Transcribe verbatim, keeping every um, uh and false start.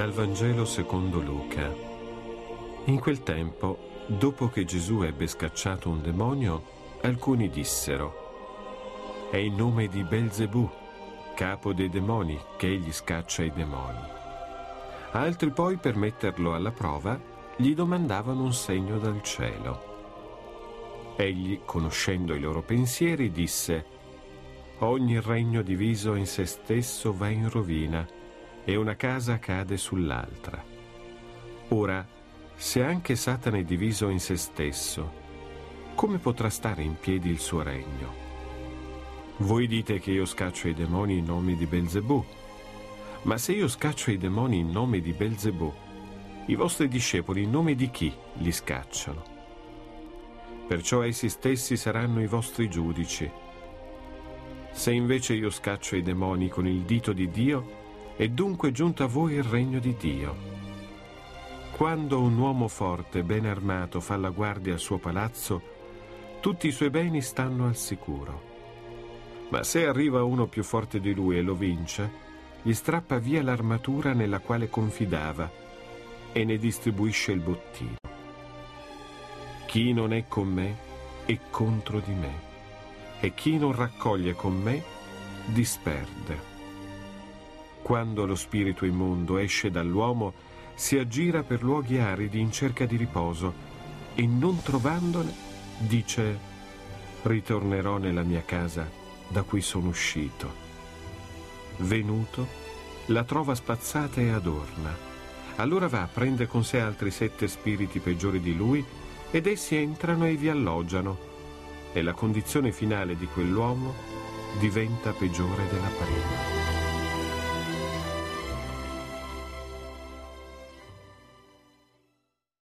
Dal Vangelo secondo Luca. In quel tempo, dopo che Gesù ebbe scacciato un demonio, alcuni dissero: «È in nome di Belzebù, capo dei demoni, che egli scaccia i demoni». Altri poi, per metterlo alla prova, gli domandavano un segno dal cielo. Egli, conoscendo i loro pensieri, disse: «Ogni regno diviso in se stesso va in rovina, e una casa cade sull'altra. Ora, se anche Satana è diviso in se stesso, come potrà stare in piedi il suo regno? Voi dite che io scaccio i demoni in nome di Belzebù, ma se io scaccio i demoni in nome di Belzebù, i vostri discepoli in nome di chi li scacciano? Perciò essi stessi saranno i vostri giudici. Se invece io scaccio i demoni con il dito di Dio, è dunque giunto a voi il regno di Dio. Quando un uomo forte, ben armato, fa la guardia al suo palazzo, tutti i suoi beni stanno al sicuro. Ma se arriva uno più forte di lui e lo vince, gli strappa via l'armatura nella quale confidava e ne distribuisce il bottino. Chi non è con me è contro di me, e chi non raccoglie con me disperde. Quando lo spirito immondo esce dall'uomo, si aggira per luoghi aridi in cerca di riposo e, non trovandone, dice: «Ritornerò nella mia casa da cui sono uscito». Venuto, la trova spazzata e adorna. Allora va, prende con sé altri sette spiriti peggiori di lui, ed essi entrano e vi alloggiano, e la condizione finale di quell'uomo diventa peggiore della prima.